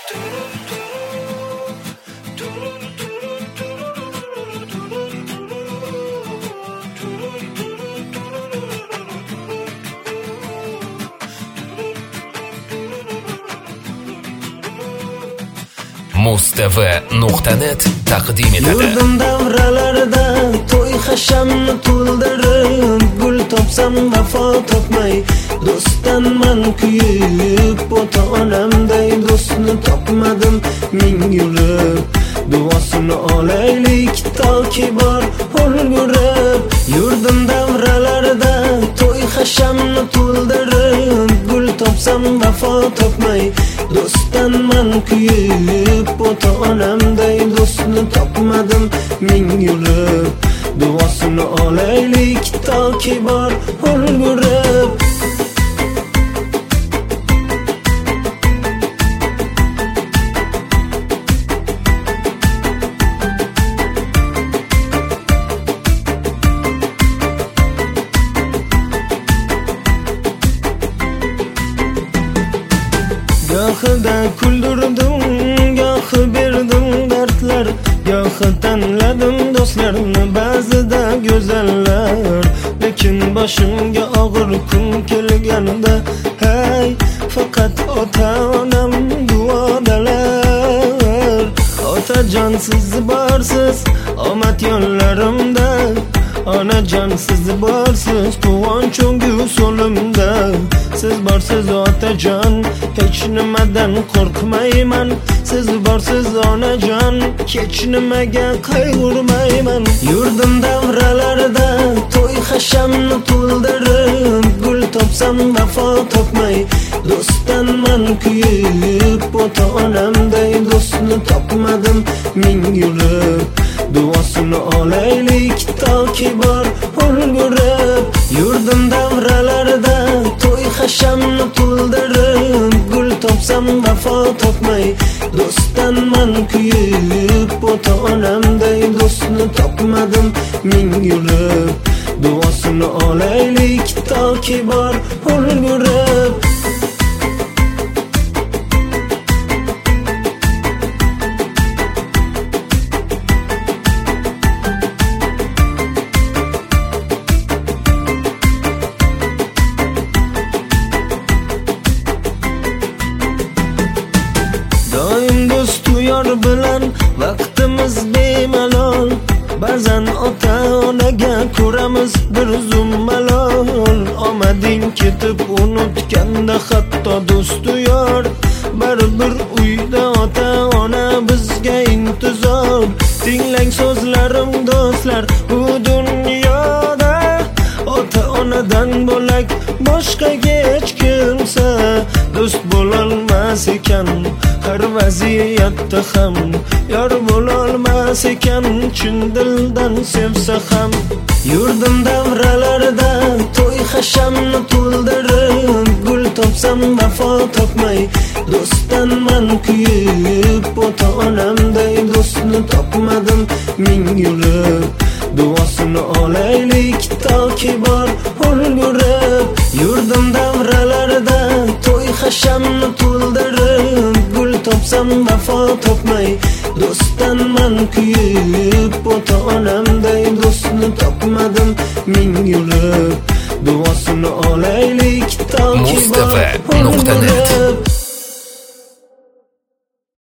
mustv.net taqdim etadi. Yurdim davralarda to'y hashamni to'ldirib, gul topsam vafo topmay, do'stdanman kuyib, ota-onamday do'stni topmadim ming yurib. Duosini olaylik toki bor ulgurib. Yurdim davralarda to'y hashamni to'ldirib, gul topsam vafo topmay, do'stdanman kuyib, ota-onamday do'stni topmadim ming yurib. Duosini olaylik toki bor ulgurib. Gohida kuldirdim, gohi berdim dardlar, gohi tanladim do'stlarni ba'zida go'zallar. Lekin boshimga og'ir kun kelganda, hey, faqat ota-onam duodalar. Otajon siz borsiz omad yo'llarimda, onajon siz borsiz quvonch so'limda. Siz borsiz otajon, hech nimadan qo'rqmayman. Siz borsiz onajon, hech nimaga qayg'urmayman. Yurdim davralarda to'y hashamni to'ldirib, gul topsam vafo topmay, do'stdanman kuyib, ota-onamday do'stni topmadim ming yurib. Duosini olaylik toki bor ulgurib. Yurdim davralarda to'y hashamni to'ldirib, gul topsam vafo topmay, do'stdanman kuyib, ota-onamday do'stni topmadim ming yurib. Duosini olaylik toki bor ulgurib. Bilan vaqtimiz bemalol, ba'zan ota-onaga ko'ramiz bir zum malol. Omading ketib unutganda hatto do'stu yor, baribir uyda ota-ona bizga intizor. Tinglang so'zlarim do'stlar, bu dunyoda ota-onadan bo'lak boshqaga hech kimsa do'st bo'lolmas ekan. Har vaziyatda ham yor bo'lolmas ekan, chin dildan sevsa ham. Yurdim davralarda to'y hashamni to'ldirib, gul topsam vafo topmay, do'stdanman kuyib, ota-onamday do'stni topmadim ming yurib. Duosini olaylik toki bor ulgurib. Yurdim davralarda to'y hashamni to'ldirib, gul topsam vafo topmay, do'stdanman kuyib, ota-onamday do'stni topmadim ming yurib. Duosini olaylik toki bor ulgurib.